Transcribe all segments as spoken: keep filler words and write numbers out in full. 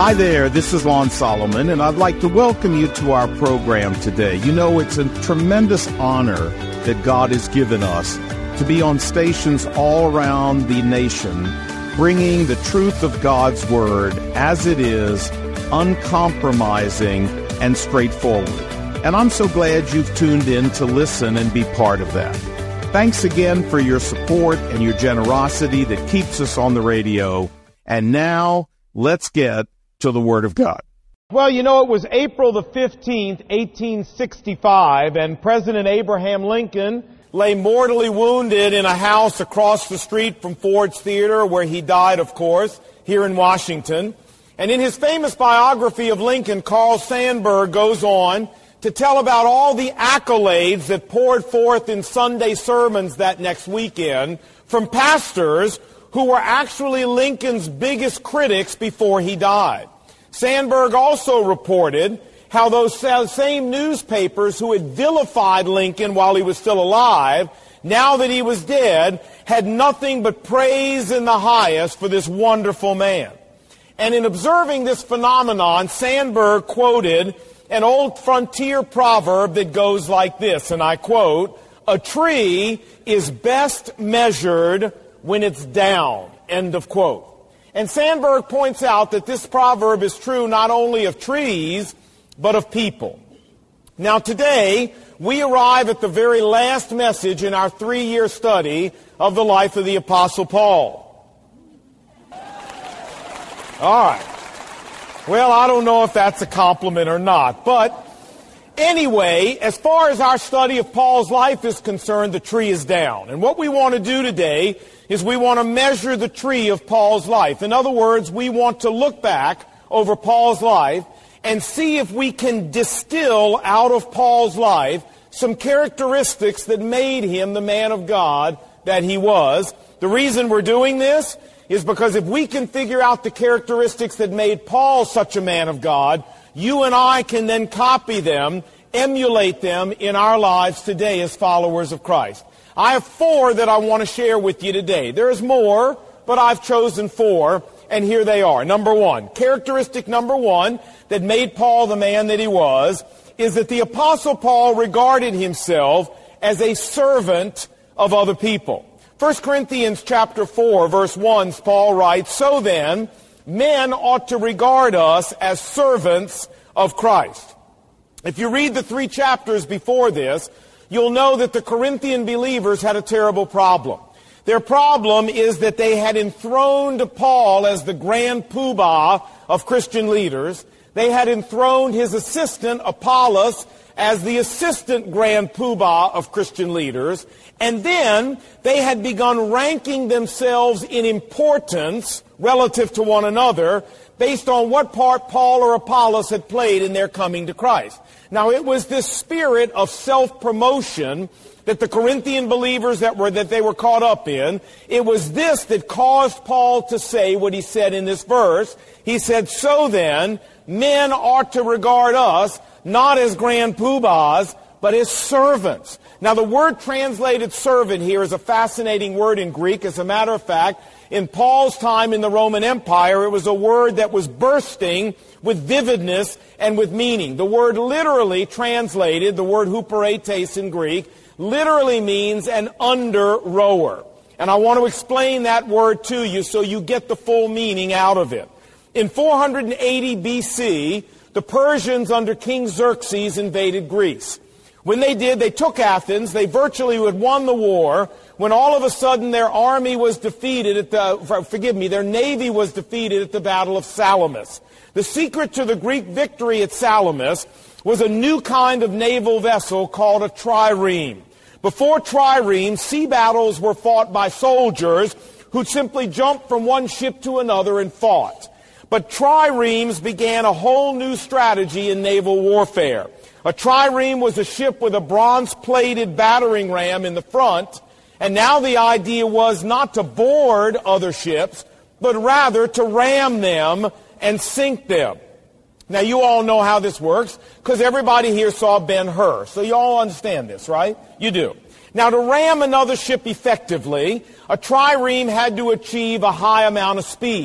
Hi there, this is Lon Solomon, and I'd like to welcome you to our program today. You know, it's a tremendous honor that God has given us to be on stations all around the nation, bringing the truth of God's Word as it is, uncompromising and straightforward. And I'm so glad you've tuned in to listen and be part of that. Thanks again for your support and your generosity that keeps us on the radio. And now, let's get to the Word of God. Well, you know, it was April the fifteenth, eighteen sixty-five, and President Abraham Lincoln lay mortally wounded in a house across the street from Ford's Theater, where he died, of course, here in Washington. And in his famous biography of Lincoln, Carl Sandburg goes on to tell about all the accolades that poured forth in Sunday sermons that next weekend from pastors who were actually Lincoln's biggest critics before he died. Sandburg also reported how those same newspapers who had vilified Lincoln while he was still alive, now that he was dead, had nothing but praise in the highest for this wonderful man. And in observing this phenomenon, Sandburg quoted an old frontier proverb that goes like this, and I quote, "A tree is best measured when it's down," end of quote. And Sandburg points out that this proverb is true not only of trees, but of people. Now today, we arrive at the very last message in our three-year study of the life of the Apostle Paul. All right. Well, I don't know if that's a compliment or not, but anyway, as far as our study of Paul's life is concerned, the tree is down. And what we want to do today is we want to measure the tree of Paul's life. In other words, we want to look back over Paul's life and see if we can distill out of Paul's life some characteristics that made him the man of God that he was. The reason we're doing this is because if we can figure out the characteristics that made Paul such a man of God, you and I can then copy them, emulate them in our lives today as followers of Christ. I have four that I want to share with you today. There's more, but I've chosen four, and here they are. Number one, characteristic number one that made Paul the man that he was is that the Apostle Paul regarded himself as a servant of other people. First Corinthians chapter four, verse one, Paul writes, "So then, men ought to regard us as servants of Christ." If you read the three chapters before this, you'll know that the Corinthian believers had a terrible problem. Their problem is that they had enthroned Paul as the grand poobah of Christian leaders. They had enthroned his assistant, Apollos, as the assistant grand poobah of Christian leaders. And then they had begun ranking themselves in importance relative to one another based on what part Paul or Apollos had played in their coming to Christ. Now, it was this spirit of self-promotion that the Corinthian believers that were that they were caught up in. It was this that caused Paul to say what he said in this verse. He said, "So then, men ought to regard us not as grand poobahs, but as servants." Now, the word translated servant here is a fascinating word in Greek. As a matter of fact, in Paul's time in the Roman Empire, it was a word that was bursting with vividness and with meaning. The word literally translated, the word huperetes in Greek, literally means an under-rower. And I want to explain that word to you so you get the full meaning out of it. In four hundred eighty B C, the Persians under King Xerxes invaded Greece. When they did, they took Athens. They virtually had won the war when all of a sudden their army was defeated at the, forgive me, their navy was defeated at the Battle of Salamis. The secret to the Greek victory at Salamis was a new kind of naval vessel called a trireme. Before triremes, sea battles were fought by soldiers who simply jumped from one ship to another and fought. But triremes began a whole new strategy in naval warfare. A trireme was a ship with a bronze-plated battering ram in the front, and now the idea was not to board other ships, but rather to ram them and sink them. Now, you all know how this works, because everybody here saw Ben-Hur, so you all understand this, right? You do. Now, to ram another ship effectively, a trireme had to achieve a high amount of speed.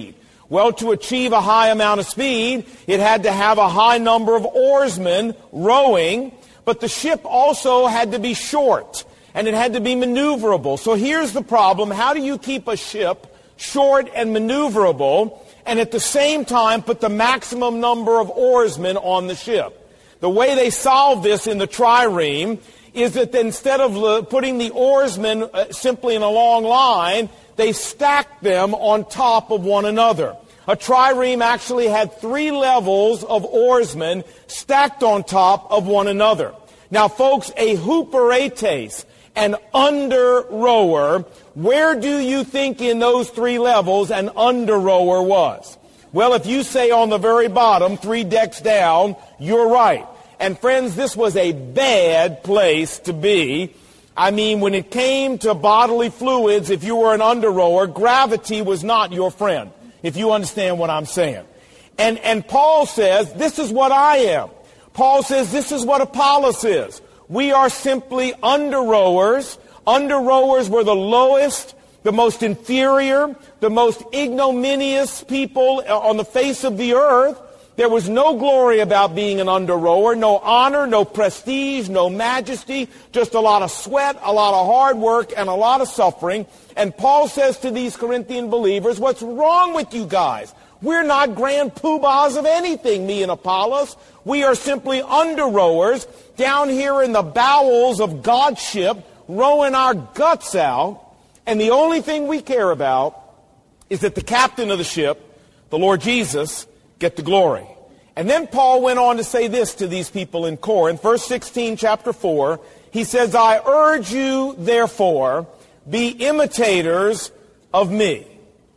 Well, to achieve a high amount of speed, it had to have a high number of oarsmen rowing, but the ship also had to be short, and it had to be maneuverable. So here's the problem. How do you keep a ship short and maneuverable, and at the same time put the maximum number of oarsmen on the ship? The way they solve this in the trireme is that instead of putting the oarsmen uh, simply in a long line, they stacked them on top of one another. A trireme actually had three levels of oarsmen stacked on top of one another. Now, folks, a huperetes, an under-rower, where do you think in those three levels an under-rower was? Well, if you say on the very bottom, three decks down, you're right. And friends, this was a bad place to be. I mean, when it came to bodily fluids, if you were an under-rower, gravity was not your friend, if you understand what I'm saying. And, and Paul says, this is what I am. Paul says, this is what Apollos is. We are simply under-rowers. Under-rowers were the lowest, the most inferior, the most ignominious people on the face of the earth. There was no glory about being an under-rower, no honor, no prestige, no majesty, just a lot of sweat, a lot of hard work, and a lot of suffering. And Paul says to these Corinthian believers, what's wrong with you guys? We're not grand poobahs of anything, me and Apollos. We are simply under-rowers down here in the bowels of God's ship, rowing our guts out. And the only thing we care about is that the captain of the ship, the Lord Jesus, get the glory. And then Paul went on to say this to these people in Corinth. Verse sixteen, chapter four, he says, I urge you, therefore, be imitators of me.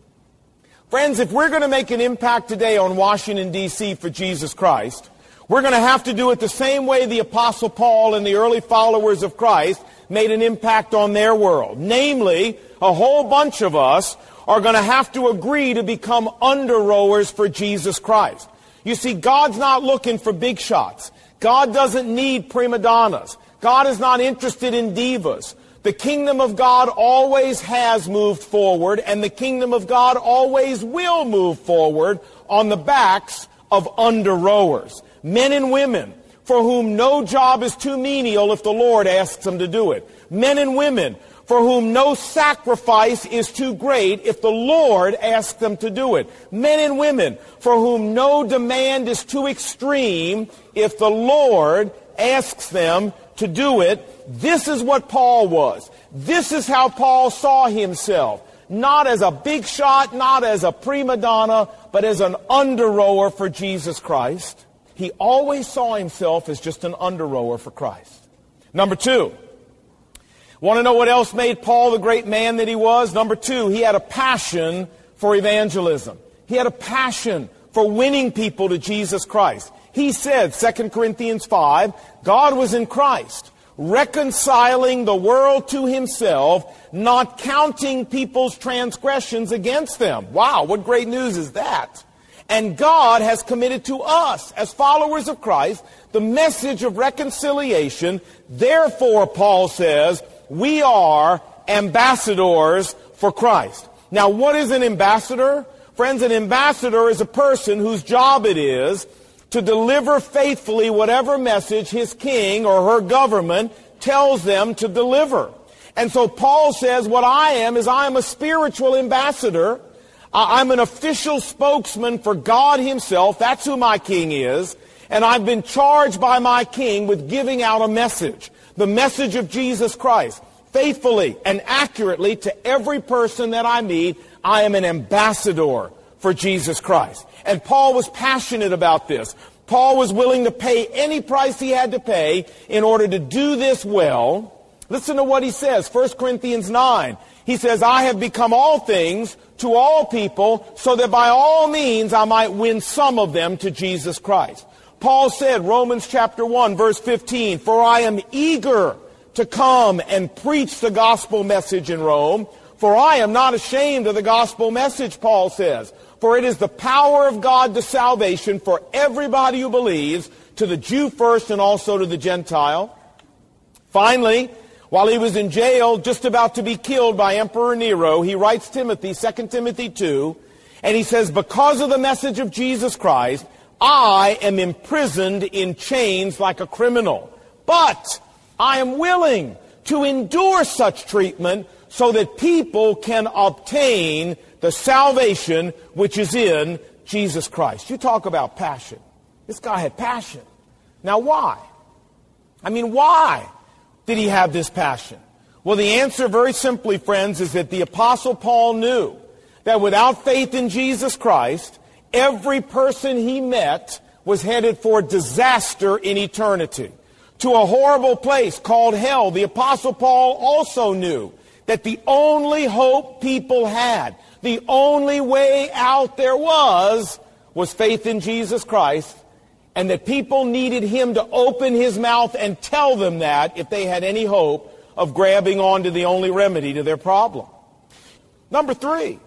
Friends, if we're going to make an impact today on Washington, D C for Jesus Christ, we're going to have to do it the same way the Apostle Paul and the early followers of Christ made an impact on their world. Namely, a whole bunch of us are going to have to agree to become under-rowers for Jesus Christ. You see, God's not looking for big shots. God doesn't need prima donnas. God is not interested in divas. The kingdom of God always has moved forward, and the kingdom of God always will move forward on the backs of under-rowers. Men and women for whom no job is too menial if the Lord asks them to do it. Men and women for whom no sacrifice is too great if the Lord asks them to do it. Men and women for whom no demand is too extreme if the Lord asks them to do it. This is what Paul was. This is how Paul saw himself. Not as a big shot, not as a prima donna, but as an under-rower for Jesus Christ. He always saw himself as just an under-rower for Christ. Number two. Want to know what else made Paul the great man that he was? Number two, he had a passion for evangelism. He had a passion for winning people to Jesus Christ. He said, Second Corinthians five, God was in Christ, reconciling the world to himself, not counting people's transgressions against them. Wow, what great news is that? And God has committed to us, as followers of Christ, the message of reconciliation. Therefore, Paul says, we are ambassadors for Christ. Now, what is an ambassador? Friends, an ambassador is a person whose job it is to deliver faithfully whatever message his king or her government tells them to deliver. And so Paul says, what I am is I am a spiritual ambassador. I'm an official spokesman for God himself. That's who my king is. And I've been charged by my king with giving out a message. The message of Jesus Christ, faithfully and accurately to every person that I meet. I am an ambassador for Jesus Christ. And Paul was passionate about this. Paul was willing to pay any price he had to pay in order to do this well. Listen to what he says, First Corinthians nine. He says, I have become all things to all people so that by all means I might win some of them to Jesus Christ. Paul said, Romans chapter one, verse fifteen, for I am eager to come and preach the gospel message in Rome, for I am not ashamed of the gospel message, Paul says, for it is the power of God to salvation for everybody who believes, to the Jew first and also to the Gentile. Finally, while he was in jail, just about to be killed by Emperor Nero, he writes Timothy, Second Timothy two, And he says, because of the message of Jesus Christ, I am imprisoned in chains like a criminal. But I am willing to endure such treatment so that people can obtain the salvation which is in Jesus Christ. You talk about passion. This guy had passion. Now why? I mean, why did he have this passion? Well, the answer, very simply, friends, is that the Apostle Paul knew that without faith in Jesus Christ, every person he met was headed for disaster in eternity, to a horrible place called hell. The Apostle Paul also knew that the only hope people had, the only way out there was, was faith in Jesus Christ, and that people needed him to open his mouth and tell them that if they had any hope of grabbing onto the only remedy to their problem. Number three,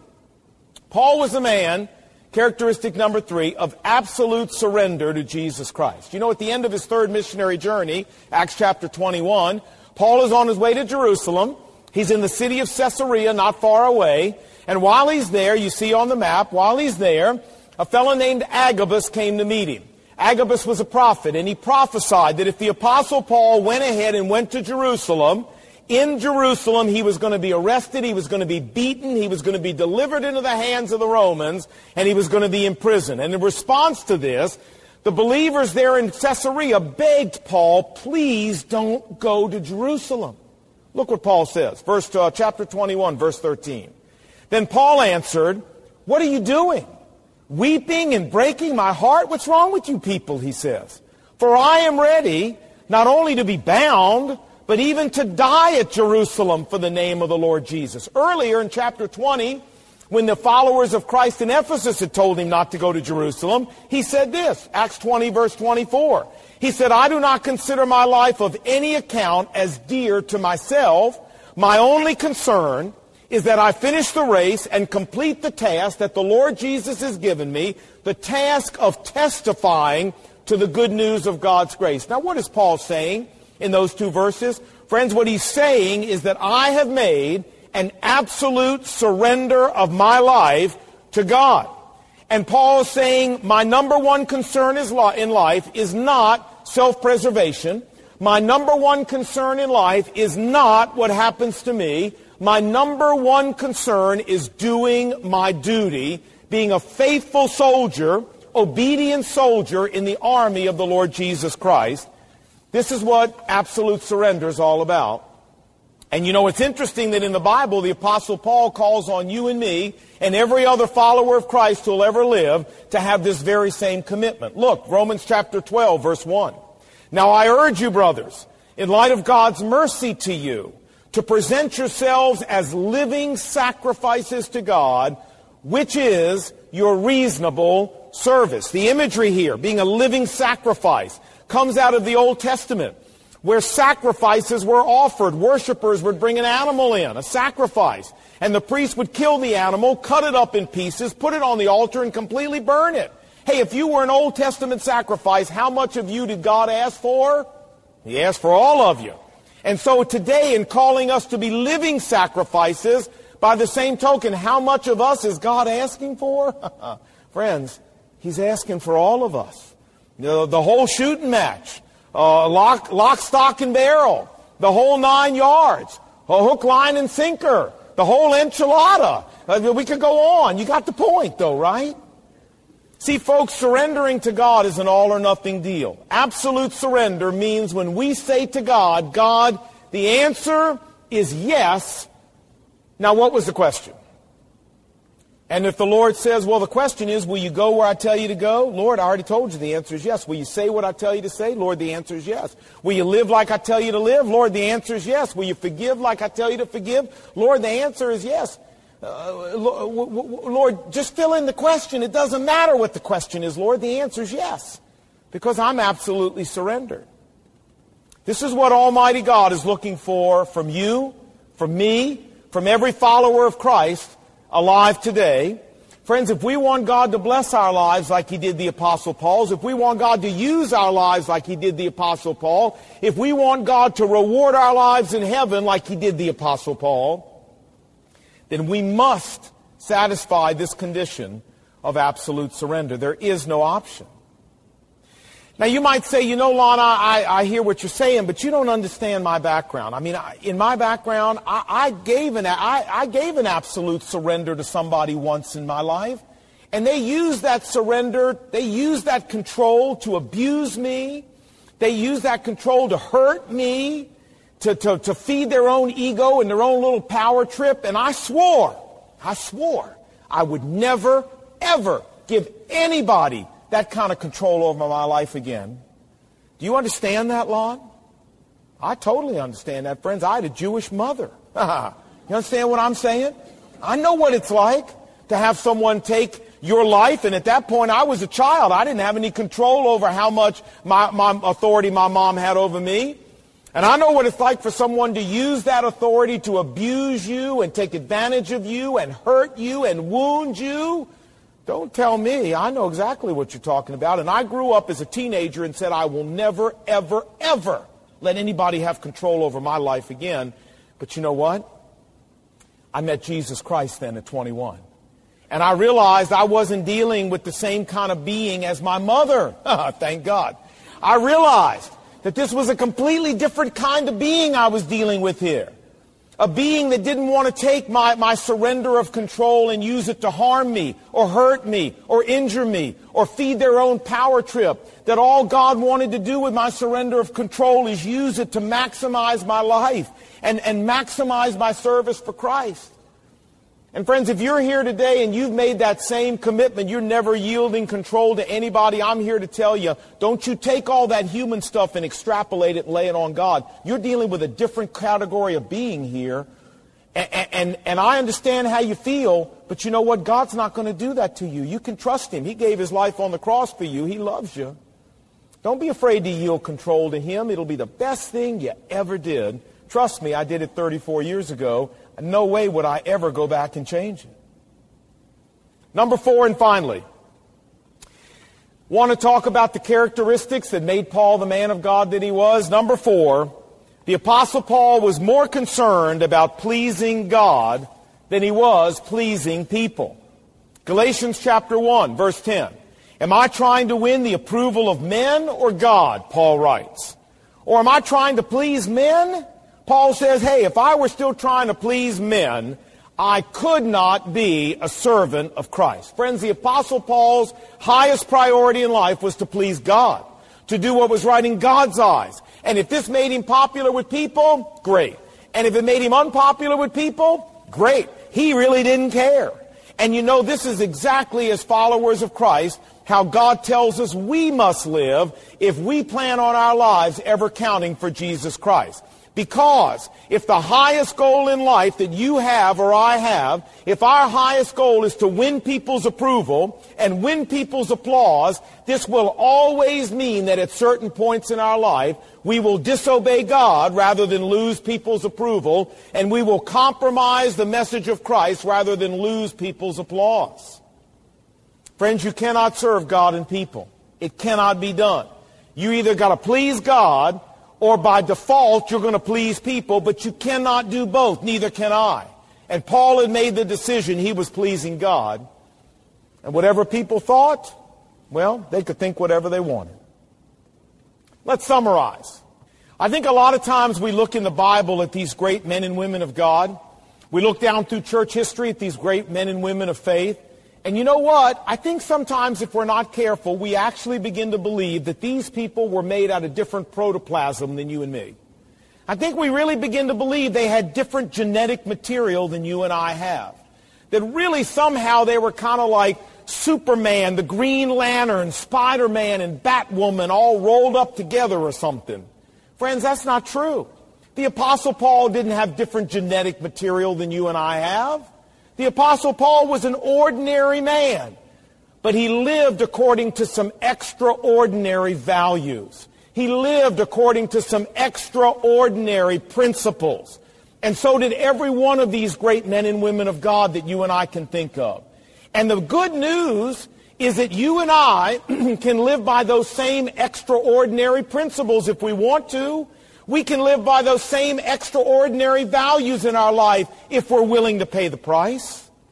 Paul was a man, characteristic number three, of absolute surrender to Jesus Christ. You know, at the end of his third missionary journey, Acts chapter twenty-one, Paul is on his way to Jerusalem. He's in the city of Caesarea, not far away. And while he's there, you see on the map, while he's there, a fellow named Agabus came to meet him. Agabus was a prophet, and he prophesied that if the Apostle Paul went ahead and went to Jerusalem, in Jerusalem he was going to be arrested, he was going to be beaten, he was going to be delivered into the hands of the Romans, and he was going to be imprisoned. And in response to this, the believers there in Caesarea begged Paul, please don't go to Jerusalem. Look what Paul says, verse uh, chapter twenty-one, verse thirteen. Then Paul answered, what are you doing? Weeping and breaking my heart? What's wrong with you people, he says. For I am ready not only to be bound, but even to die at Jerusalem for the name of the Lord Jesus. Earlier in chapter twenty, when the followers of Christ in Ephesus had told him not to go to Jerusalem, he said this, Acts twenty, verse twenty-four. He said, I do not consider my life of any account as dear to myself. My only concern is that I finish the race and complete the task that the Lord Jesus has given me, the task of testifying to the good news of God's grace. Now, what is Paul saying in those two verses? Friends, what he's saying is that I have made an absolute surrender of my life to God. And Paul is saying my number one concern is in life is not self-preservation. My number one concern in life is not what happens to me. My number one concern is doing my duty, being a faithful soldier, obedient soldier in the army of the Lord Jesus Christ. This is what absolute surrender is all about. And you know, it's interesting that in the Bible, the Apostle Paul calls on you and me and every other follower of Christ who will ever live to have this very same commitment. Look, Romans chapter twelve, verse one. Now I urge you, brothers, in light of God's mercy to you, to present yourselves as living sacrifices to God, which is your reasonable service. The imagery here, being a living sacrifice, comes out of the Old Testament, where sacrifices were offered. Worshippers would bring an animal in, a sacrifice, and the priest would kill the animal, cut it up in pieces, put it on the altar, and completely burn it. Hey, if you were an Old Testament sacrifice, how much of you did God ask for? He asked for all of you. And so today, in calling us to be living sacrifices, by the same token, how much of us is God asking for? Friends, He's asking for all of us. The, the whole shooting match, uh, lock, lock, stock, and barrel, the whole nine yards, a hook, line, and sinker, the whole enchilada. Uh, we could go on. You got the point, though, right? See, folks, surrendering to God is an all-or-nothing deal. Absolute surrender means when we say to God, God, the answer is yes. Now, what was the question? And if the Lord says, well, the question is, will you go where I tell you to go? Lord, I already told you the answer is yes. Will you say what I tell you to say? Lord, the answer is yes. Will you live like I tell you to live? Lord, the answer is yes. Will you forgive like I tell you to forgive? Lord, the answer is yes. Uh, Lord, just fill in the question. It doesn't matter what the question is, Lord. The answer is yes, because I'm absolutely surrendered. This is what Almighty God is looking for from you, from me, from every follower of Christ alive today. Friends, if we want God to bless our lives like He did the Apostle Paul's, if we want God to use our lives like He did the Apostle Paul, if we want God to reward our lives in heaven like He did the Apostle Paul, then we must satisfy this condition of absolute surrender. There is no option. Now, you might say, you know, Lon, I, I hear what you're saying, but you don't understand my background. I mean, I, in my background, I, I, gave an, I, I gave an absolute surrender to somebody once in my life, and they used that surrender, they used that control to abuse me. They used that control to hurt me, to, to, to feed their own ego and their own little power trip, and I swore, I swore I would never, ever give anybody that kind of control over my life again. Do you understand that, Lon? I totally understand that, friends. I had a Jewish mother. You understand what I'm saying? I know what it's like to have someone take your life, and at that point I was a child. I didn't have any control over how much my, my authority my mom had over me. And I know what it's like for someone to use that authority to abuse you and take advantage of you and hurt you and wound you. Don't tell me. I know exactly what you're talking about. And I grew up as a teenager and said, I will never, ever, ever let anybody have control over my life again. But you know what? I met Jesus Christ then at twenty-one. And I realized I wasn't dealing with the same kind of being as my mother. Thank God. I realized that this was a completely different kind of being I was dealing with here. A being that didn't want to take my, my surrender of control and use it to harm me or hurt me or injure me or feed their own power trip. That all God wanted to do with my surrender of control is use it to maximize my life and, and maximize my service for Christ. And friends, if you're here today and you've made that same commitment, you're never yielding control to anybody, I'm here to tell you, don't you take all that human stuff and extrapolate it and lay it on God. You're dealing with a different category of being here. And, and, and I understand how you feel, but you know what? God's not going to do that to you. You can trust Him. He gave His life on the cross for you. He loves you. Don't be afraid to yield control to Him. It'll be the best thing you ever did. Trust me, I did it thirty-four years ago. No way would I ever go back and change it. Number four, and finally, want to talk about the characteristics that made Paul the man of God that he was. Number four, the Apostle Paul was more concerned about pleasing God than he was pleasing people. Galatians chapter one, verse ten. Am I trying to win the approval of men or God? Paul writes. Or am I trying to please men? Paul says, hey, if I were still trying to please men, I could not be a servant of Christ. Friends, the Apostle Paul's highest priority in life was to please God, to do what was right in God's eyes. And if this made him popular with people, great. And if it made him unpopular with people, great. He really didn't care. And you know, this is exactly as followers of Christ, how God tells us we must live if we plan on our lives ever counting for Jesus Christ. Because if the highest goal in life that you have or I have, if our highest goal is to win people's approval and win people's applause, this will always mean that at certain points in our life, we will disobey God rather than lose people's approval, and we will compromise the message of Christ rather than lose people's applause. Friends, you cannot serve God and people. It cannot be done. You either got to please God, or by default, you're going to please people, but you cannot do both. Neither can I. And Paul had made the decision he was pleasing God. And whatever people thought, well, they could think whatever they wanted. Let's summarize. I think a lot of times we look in the Bible at these great men and women of God. We look down through church history at these great men and women of faith. And you know what? I think sometimes if we're not careful, we actually begin to believe that these people were made out of different protoplasm than you and me. I think we really begin to believe they had different genetic material than you and I have. That really somehow they were kind of like Superman, the Green Lantern, Spider-Man, and Batwoman all rolled up together or something. Friends, that's not true. The Apostle Paul didn't have different genetic material than you and I have. The Apostle Paul was an ordinary man, but he lived according to some extraordinary values. He lived according to some extraordinary principles. And so did every one of these great men and women of God that you and I can think of. And the good news is that you and I can live by those same extraordinary principles if we want to. We can live by those same extraordinary values in our life if we're willing to pay the price.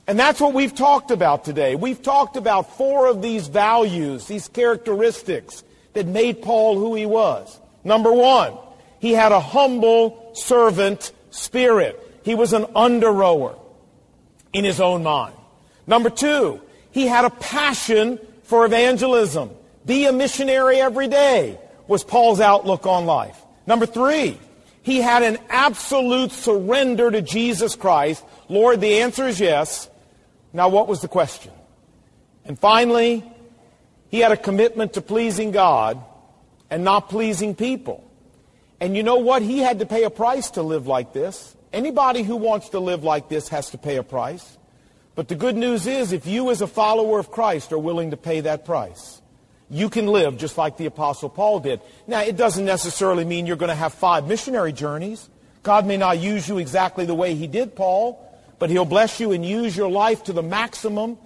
And that's what we've talked about today. We've talked about four of these values, these characteristics that made Paul who he was. Number one, he had a humble servant spirit. He was an under-rower in his own mind. Number two, he had a passion for evangelism. Be a missionary every day was Paul's outlook on life. Number three, he had an absolute surrender to Jesus Christ. Lord, the answer is yes. Now, what was the question? And finally, he had a commitment to pleasing God and not pleasing people. And you know what? He had to pay a price to live like this. Anybody who wants to live like this has to pay a price. But the good news is, if you as a follower of Christ are willing to pay that price, you can live just like the Apostle Paul did. Now, it doesn't necessarily mean you're going to have five missionary journeys. God may not use you exactly the way he did Paul, but he'll bless you and use your life to the maximum.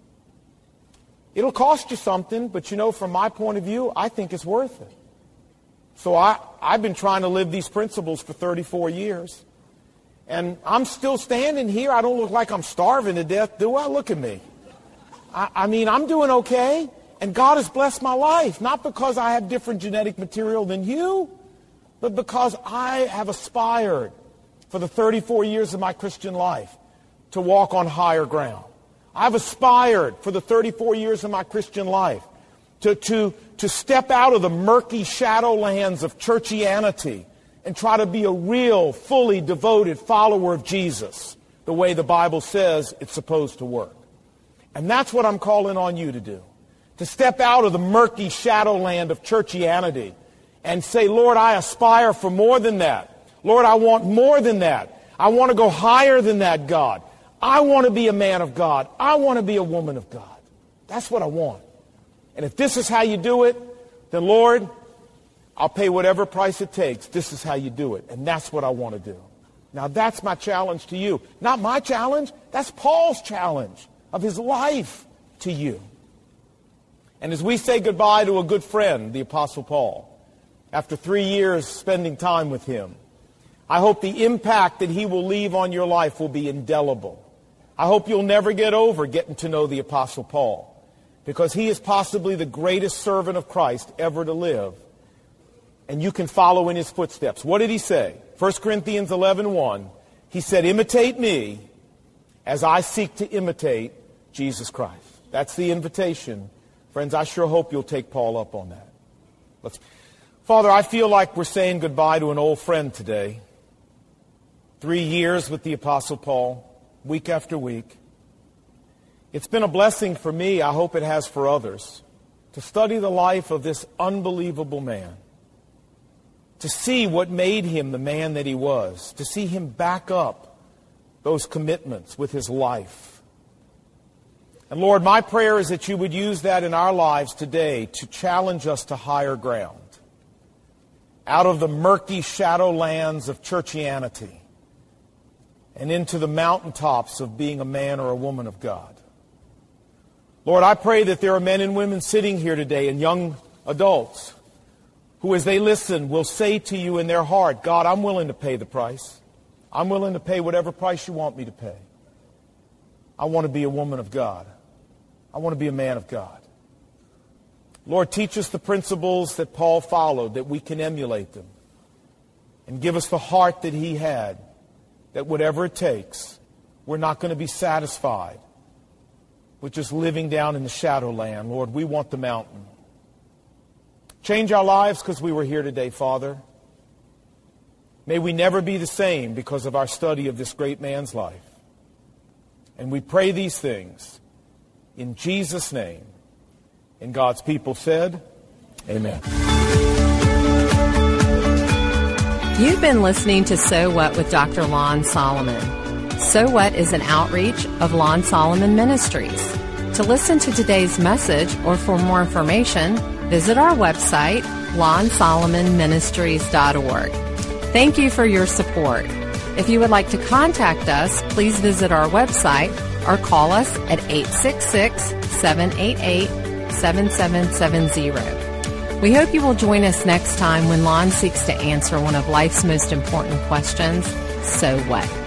It'll cost you something, but you know, from my point of view, I think it's worth it. So I, I've been trying to live these principles for thirty-four years. And I'm still standing here. I don't look like I'm starving to death, do I? Look at me. I, I mean, I'm doing okay. And God has blessed my life, not because I have different genetic material than you, but because I have aspired for the thirty-four years of my Christian life to walk on higher ground. I've aspired for the thirty-four years of my Christian life to, to, to step out of the murky shadowlands of churchianity and try to be a real, fully devoted follower of Jesus, the way the Bible says it's supposed to work. And that's what I'm calling on you to do. To step out of the murky shadowland of churchianity and say, Lord, I aspire for more than that. Lord, I want more than that. I want to go higher than that, God. I want to be a man of God. I want to be a woman of God. That's what I want. And if this is how you do it, then Lord, I'll pay whatever price it takes. This is how you do it. And that's what I want to do. Now that's my challenge to you. Not my challenge. That's Paul's challenge of his life to you. And as we say goodbye to a good friend, the Apostle Paul, after three years spending time with him, I hope the impact that he will leave on your life will be indelible. I hope you'll never get over getting to know the Apostle Paul, because he is possibly the greatest servant of Christ ever to live, and you can follow in his footsteps. What did he say? First Corinthians eleven one, he said, imitate me as I seek to imitate Jesus Christ. That's the invitation. Friends, I sure hope you'll take Paul up on that. Let's. Father, I feel like we're saying goodbye to an old friend today. Three years with the Apostle Paul, week after week. It's been a blessing for me, I hope it has for others, to study the life of this unbelievable man, to see what made him the man that he was, to see him back up those commitments with his life. And Lord, my prayer is that you would use that in our lives today to challenge us to higher ground, out of the murky shadowlands of churchianity and into the mountaintops of being a man or a woman of God. Lord, I pray that there are men and women sitting here today and young adults who, as they listen, will say to you in their heart, God, I'm willing to pay the price. I'm willing to pay whatever price you want me to pay. I want to be a woman of God. I want to be a man of God. Lord, teach us the principles that Paul followed, that we can emulate them. And give us the heart that he had, that whatever it takes, we're not going to be satisfied with just living down in the shadowland. Lord, we want the mountain. Change our lives because we were here today, Father. May we never be the same because of our study of this great man's life. And we pray these things in Jesus' name. And God's people said, amen. You've been listening to So What with Doctor Lon Solomon. So What is an outreach of Lon Solomon Ministries. To listen to today's message or for more information, visit our website, lon solomon ministries dot org. Thank you for your support. If you would like to contact us, please visit our website or call us at eight six six, seven eight eight, seven seven seven zero. We hope you will join us next time when Lon seeks to answer one of life's most important questions, so what?